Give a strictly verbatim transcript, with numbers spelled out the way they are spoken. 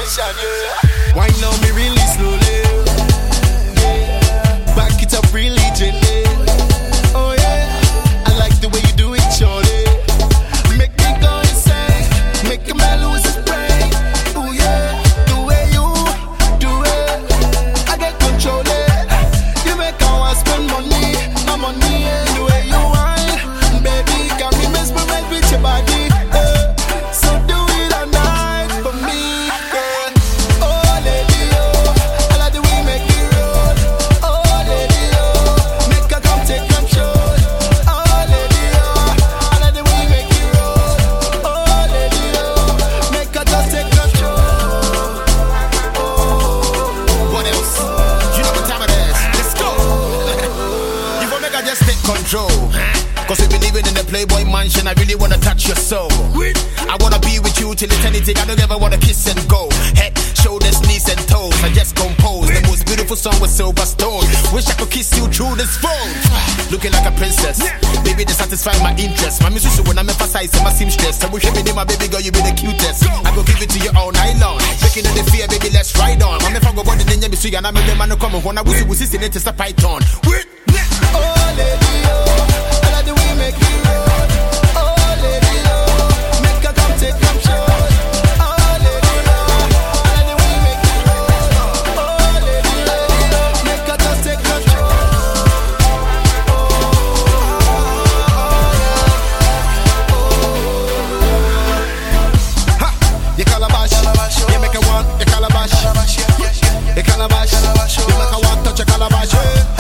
Wine on me really slowly. Back it up really gently. Oh yeah, I like the way you do it, shorty. Make me go insane, make a man lose his brain. Oh yeah, the way you do it, I get control it. You make how I spend money, my money. The way you whine, baby, got me mesmerized with your body. Uh, so do it all night for me, girl. Oh lady, oh, I like the way you make me roll. Oh lady, oh, make her come take control. Oh lady, oh, I like the way you make me roll. Oh lady, oh, make her just take control. Oh, What else? You know what time it is. Let's go. You won't make her just take control. Cause we've been living in the Playboy mansion. I really wanna touch your soul. I wanna be with you till eternity. I don't ever wanna kiss and go. Head, shoulders, knees and toes. I just compose the most beautiful song with silver stone. Wish I could kiss you through this phone. Looking like a princess, baby, to satisfy my interest. My music when I'm emphasizing my seamstress. So we should be my baby girl, you be the cutest. I go give it to you all night long. Making the fear, baby, let's ride on. I'm if I go body in your mystery and I'm in the man who come when I was with sitting into the python. Wait, oh lady, oh, I like the way you make me roll. Oh lady, oh, make her come take control. Oh lady, oh, I like the way you make me roll. Oh lady, oh, make her just take control. you calabash, you make her want, you calabash, you calabash, you make her want touch your calabash.